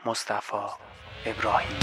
مصطفی ابراهیم.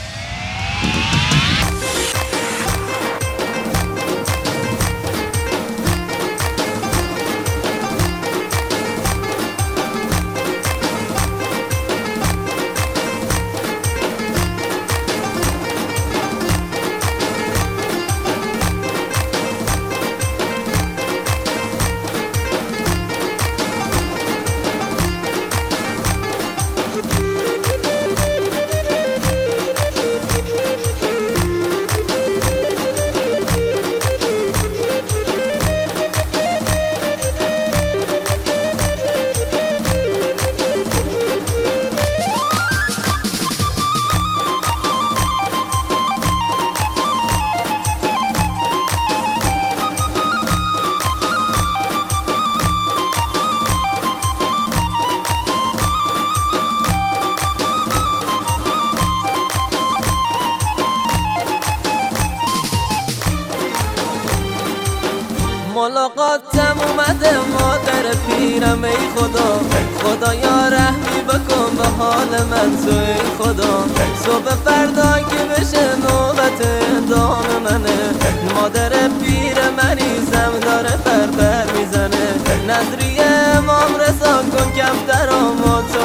ملاقاتم اومده مادر پیرم، ای خدا خدایا رحمی بکن به حال من تو، ای خدا صبح فردا که بشه نوبت اعدام منه، مادر پیر مریضم داره فرفر میزنه، نظریه امام رضا کن کفترامو تو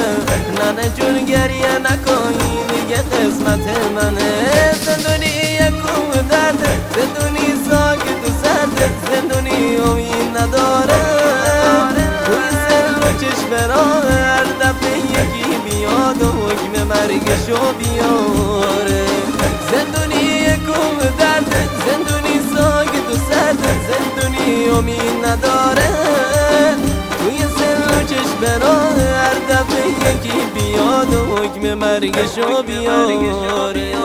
ننه جون گریه نکن دیگه قسمت منه، زندونی یکم درده زندونی ساکت و سرده، زندونی امید نداره توی سر و چشم راه، هر دفعه یکی بیاد و حکم مرگشو بیاره، زندونی یکم درده زندونی ساکت و سرده، زندونی امید نداره توی سر و چشم راه، هر دفعه یکی بیاد و حکم مرگشو بیاره.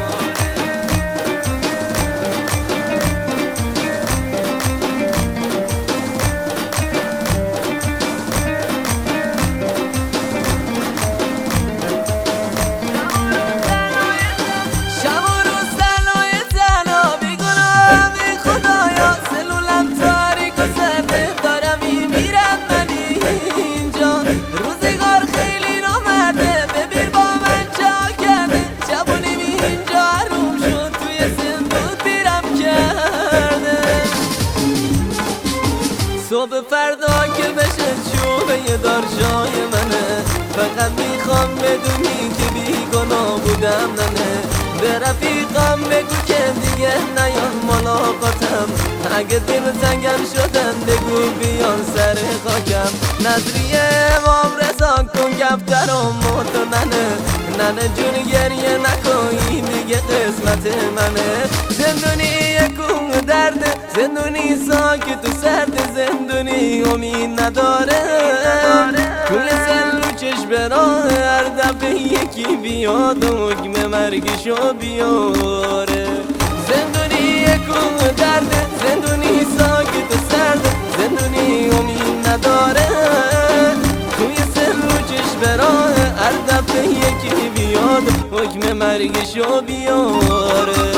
صبح فردا که بشه چوبه دار جای منه، فقط میخوام بدونی که بیگناه بودم ننه، به رفیقام بگو که دیگه نیان ملاقاتم، اگه دل زنگم شدن بگو بیان سر خاکم، نظریه امام رضا کن کفترامو تو ننه جون گریه نکنی دیگه قسمت منه، زندونی یکم درده زندونی ساکت و سرده، زندونی امید نداره توی سر و چشم راه، هر دفعه یکی بیاد و حکم مرگشو بیاره، زندونی یکم درده زندونی ساکت و سرده، زندونی امید نداره توی سر و چشم راه، هر دفعه یکی بیاد و حکم مرگشو بیاره.